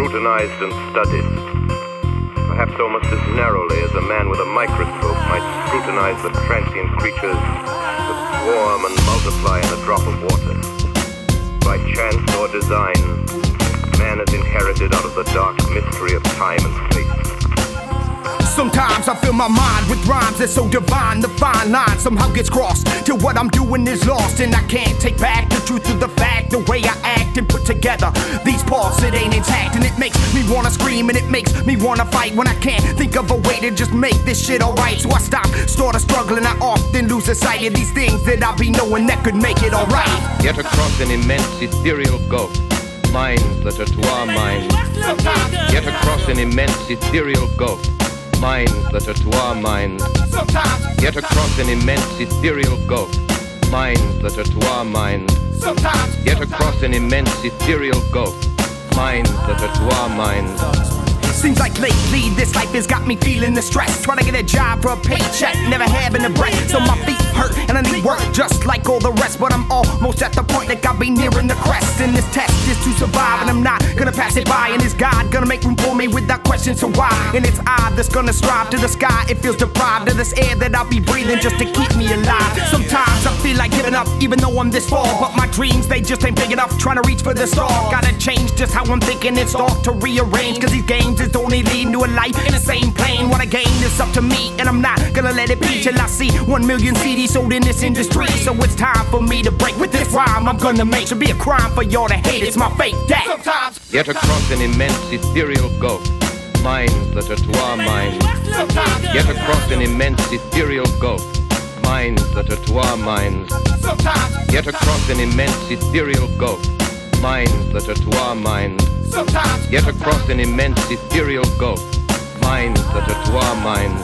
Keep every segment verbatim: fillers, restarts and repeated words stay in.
scrutinized and studied, perhaps almost as narrowly as a man with a microscope might scrutinize the transient creatures that swarm and multiply in a drop of water. By chance or design, man has inherited out of the dark mystery of time and space. Sometimes I fill my mind with rhymes that's so divine. The fine line somehow gets crossed till what I'm doing is lost, and I can't take back the truth of the fact. The way I act and put together these parts, it ain't intact, and it makes me wanna scream and it makes me wanna fight when I can't think of a way to just make this shit alright. So I stop, start a struggle, and I often lose the sight of these things that I be knowing that could make it alright. Yet across an immense ethereal gulf, minds that are to our minds. Yet across an immense ethereal gulf, minds that are to our minds. Sometimes, Yet across an immense ethereal gulf, minds that are to our minds. sometimes, Yet across an immense ethereal gulf, minds that are to our minds. seems like lately this life has got me feeling the stress. Trying to get a job for a paycheck, never having a break. So my feet hurt and I need work just like all the rest. But I'm almost at the point that I'll be nearing the crest. And this test is to survive, and I'm not gonna pass it by. And is God gonna make room for me without question? So why? And it's I that's gonna strive to the sky. It feels deprived of this air that I'll be breathing just to keep me alive. Sometimes I feel like giving up even though I'm this far, but my dreams, they just ain't big enough. Trying to reach for the star, gotta change just how I'm thinking and start to rearrange. Cause these games is only leading to a life in the same plane. What I gain is up to me, and I'm not gonna let it be till I see one million C Ds sold in this industry. So it's time for me to break with this rhyme I'm gonna make. Should be a crime for y'all to hate, it's my fate that sometimes, Yet across an immense ethereal gulf, minds that are to our minds. Yet across an immense ethereal gulf, minds that are to our minds. sometimes, Yet across an immense ethereal gulf, minds that are to our minds. sometimes, Yet across an immense ethereal gulf, minds that are to our minds.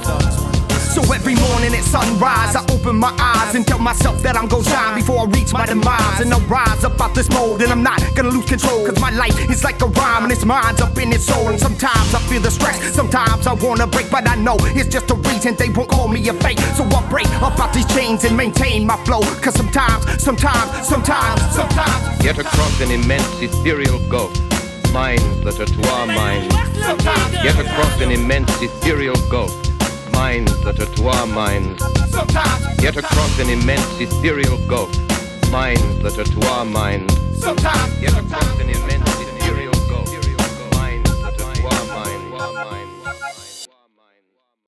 So every morning at sunrise, I open my eyes and tell myself that I'm gon' shine before I reach my demise. And I'll rise up out this mold, and I'm not gonna lose control. Cause my life is like a rhyme, and its mind's up in its soul. And sometimes I feel the stress, sometimes I wanna break, but I know it's just a reason they won't call me a fake. So I break up out these chains and maintain my flow. Cause sometimes, sometimes, sometimes, sometimes, Yet across an immense ethereal gulf, minds that are to our minds. sometimes, Yet across an immense ethereal gulf, minds that are to our minds. sometimes, Yet across an immense ethereal gulf, minds that are to our minds. sometimes, Yet across an immense